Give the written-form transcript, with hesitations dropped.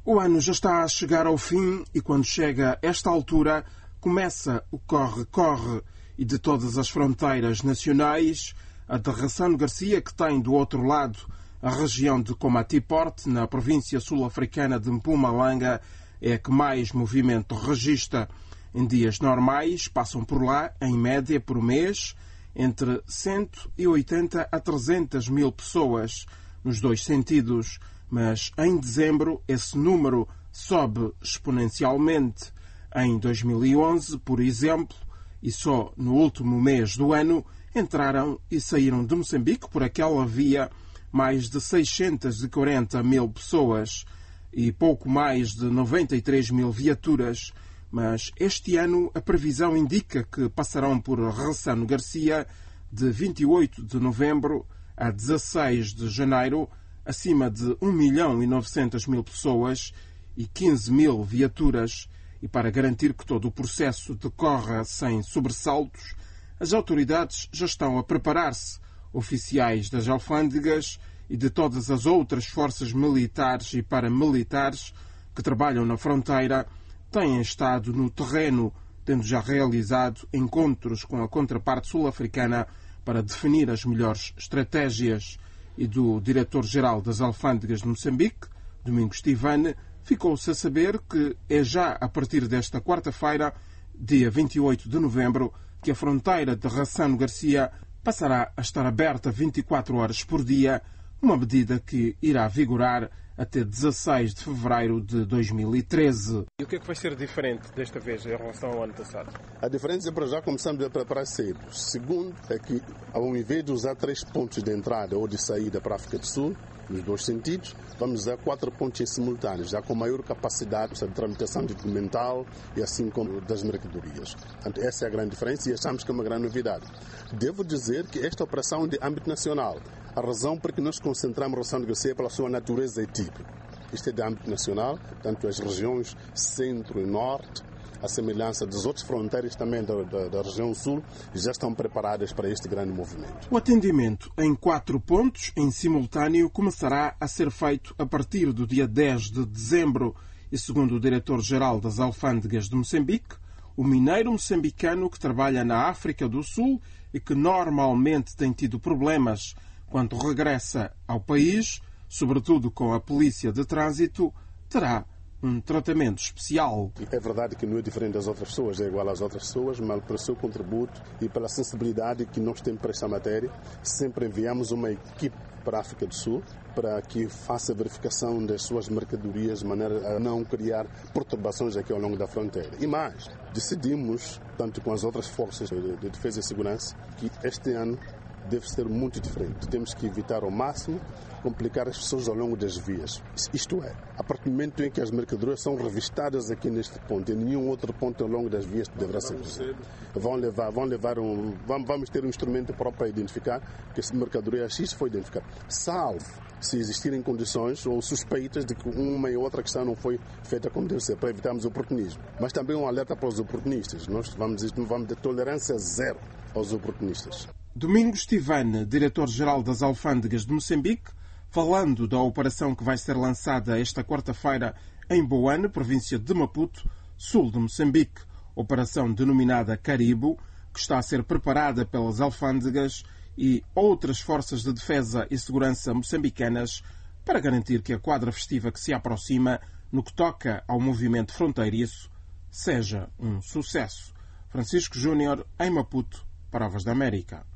O ano já está a chegar ao fim e quando chega esta altura começa o corre-corre e de todas as fronteiras nacionais, a de Rassano Garcia, que tem do outro lado a região de Komati-Porte, na província sul-africana de Mpumalanga, é a que mais movimento registra. Em dias normais passam por lá, em média por mês, entre 180 a 300 mil pessoas, nos dois sentidos. Mas em dezembro esse número sobe exponencialmente. Em 2011, por exemplo, e só no último mês do ano, entraram e saíram de Moçambique por aquela via mais de 640 mil pessoas e pouco mais de 93 mil viaturas. Mas este ano a previsão indica que passarão por Rassano Garcia de 28 de novembro a 16 de janeiro, acima de 1.900.000 pessoas e 15 mil viaturas. E para garantir que todo o processo decorra sem sobressaltos, as autoridades já estão a preparar-se. Oficiais das alfândegas e de todas as outras forças militares e paramilitares que trabalham na fronteira têm estado no terreno, tendo já realizado encontros com a contraparte sul-africana para definir as melhores estratégias. E do diretor-geral das alfândegas de Moçambique, Domingos Tivane, ficou-se a saber que é já a partir desta quarta-feira, dia 28 de novembro, que a fronteira de Rassano Garcia passará a estar aberta 24 horas por dia, uma medida que irá vigorar até 16 de fevereiro de 2013. E o que é que vai ser diferente desta vez em relação ao ano passado? A diferença é para já começamos a preparar cedo. Segundo, é que ao invés de usar 3 pontos de entrada ou de saída para a África do Sul, nos dois sentidos, vamos usar 4 pontos em simultâneo, já com maior capacidade de tramitação documental e assim como das mercadorias. Portanto, essa é a grande diferença e achamos que é uma grande novidade. Devo dizer que esta operação é de âmbito nacional. A razão por que nós concentramos Rassano Garcia pela sua natureza é típica. Isto é de âmbito nacional, tanto as regiões centro e norte, a semelhança das outras fronteiras também da região sul, já estão preparadas para este grande movimento. O atendimento em 4 pontos, em simultâneo, começará a ser feito a partir do dia 10 de dezembro. E segundo o diretor-geral das alfândegas de Moçambique, o mineiro moçambicano que trabalha na África do Sul e que normalmente tem tido problemas quando regressa ao país, sobretudo com a polícia de trânsito, terá um tratamento especial. É verdade que não é diferente das outras pessoas, é igual às outras pessoas, mas pelo seu contributo e pela sensibilidade que nós temos para esta matéria, sempre enviamos uma equipe para a África do Sul para que faça a verificação das suas mercadorias de maneira a não criar perturbações aqui ao longo da fronteira. E mais, decidimos, tanto com as outras forças de defesa e segurança, que este ano deve ser muito diferente. Temos que evitar ao máximo complicar as pessoas ao longo das vias. Isto é, a partir do momento em que as mercadorias são revistadas aqui neste ponto, em nenhum outro ponto ao longo das vias deverá ser possível. Vamos ter um instrumento próprio para identificar que essa mercadoria X foi identificada. Salvo se existirem condições ou suspeitas de que uma e outra questão não foi feita como deve ser, para evitarmos o oportunismo. Mas também um alerta para os oportunistas. Nós vamos ter tolerância zero aos oportunistas. Domingos Tivane, diretor-geral das alfândegas de Moçambique, falando da operação que vai ser lançada esta quarta-feira em Boane, província de Maputo, sul de Moçambique. Operação denominada Caribo, que está a ser preparada pelas alfândegas e outras forças de defesa e segurança moçambicanas para garantir que a quadra festiva que se aproxima, no que toca ao movimento fronteiriço, seja um sucesso. Francisco Júnior, em Maputo, para a Voz da América.